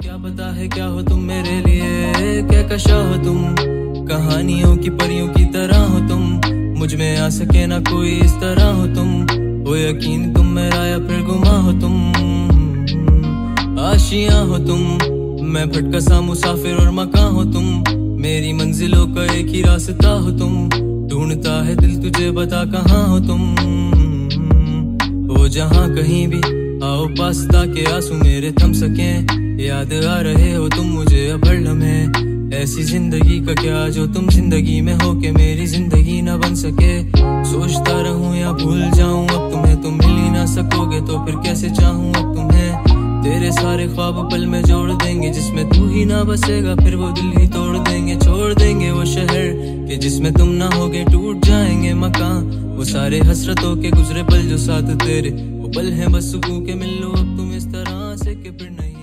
क्या पता है क्या हो तुम मेरे लिए, क्या कशा हो तुम, कहानियों की परियों की तरह हो तुम, मुझ में आ सके ना कोई इस तरह हो तुम, हो यकीन तुम मेरा या फिर गुमा हो तुम, आशियां हो तुम, मैं भटका सा मुसाफिर और मकान हो तुम, मेरी मंजिलों का एक ही रास्ता हो तुम, ढूंढता है दिल तुझे बता कहाँ हो तुम, हो जहाँ कहीं भी आओ पास ताके आंसू मेरे थम सके, याद आ रहे हो तुम मुझे अब हर लम्हे, ऐसी जिंदगी का क्या जो तुम जिंदगी में हो के मेरी जिंदगी ना बन सके, सोचता रहूं या भूल जाऊं अब तुम्हें, तुम मिल ही ना सकोगे तो फिर कैसे चाहूं अब तुम्हें, तेरे सारे ख्वाब पल में जोड़ देंगे, जिसमें तू ही ना बसेगा फिर वो दिल ही तोड़ देंगे, छोड़ देंगे वो शहर कि जिसमें तुम ना होगे, टूट जाएंगे मकान, वो सारे हसरतों के गुजरे पल जो साथ तेरे, वो पल हैं बस सुकून के, मिल लो अब तुम इस तरह से कि फिर नहीं।